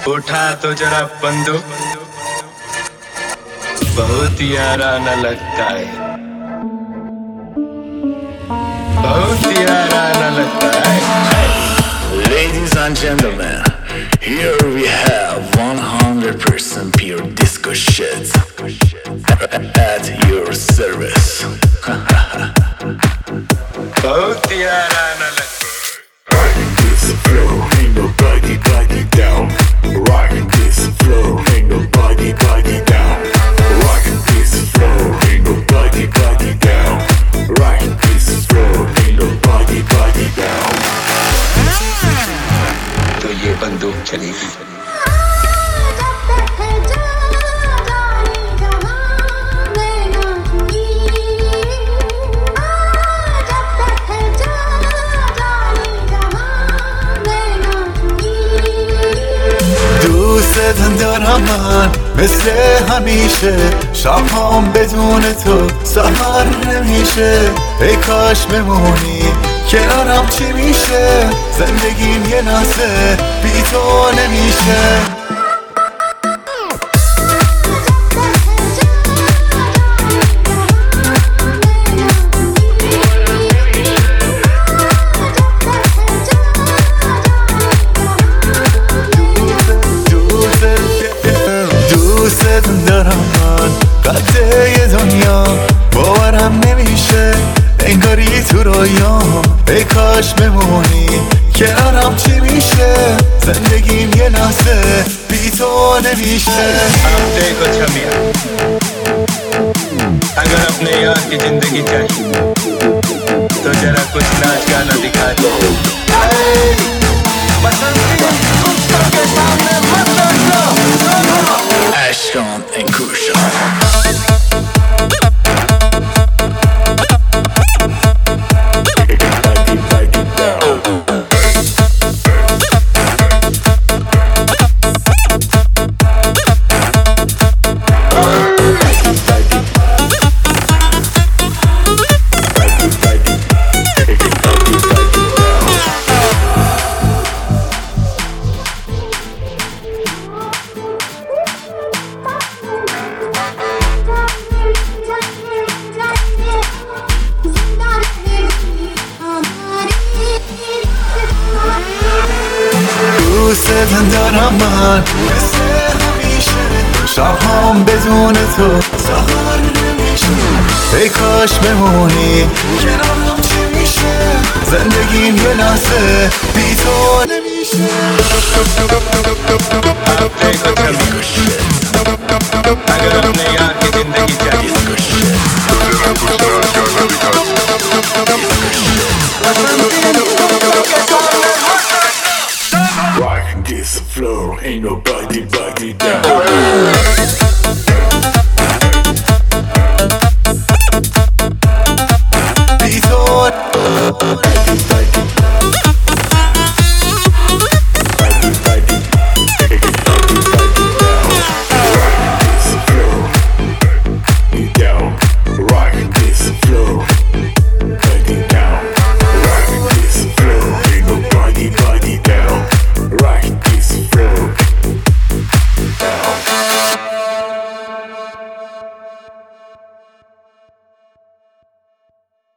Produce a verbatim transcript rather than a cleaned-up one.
उठा तो जरा बंदूक, बहुत यारा न लगता है, बहुत यारा न लगता है. Ladies and gentlemen, here we have one hundred percent pure disco shit at your service. बहुत यारा न लगता है. Rockin' this flow, ain't nobody body down. Rockin' this flow, ain't nobody body down. Rockin' this flow, ain't nobody body down. Rockin' this flow, ain't nobody body down. तो ये बंदूक चलेगी. دوستت دارم من مثل همیشه، شبهام بدون تو سهر نمیشه. ای کاش بمونی کنارم، چی میشه؟ زندگیم یه لحظه بی تو نمیشه. دوست دارم من قطعه دنیا، باورم نمیشه انگاری تو رویام. ای کاش بمونی کنارم، چی میشه؟ زندگیم یه لحظه بی تو نمیشه. देखो छमिया, अगर अपने यार की जिंदगी चाहिए तो जरा कुछ नाच गाना दिखा दो. Ashton and Kushan. دوستت دارم من مثل همیشه، شبهام بدون تو سهر نمیشه. ای کاش بمونی کنارم، چی میشه؟ زندگیم یه لحظه بی تو نمیشه. देखो छमिया, अगर अपने यार की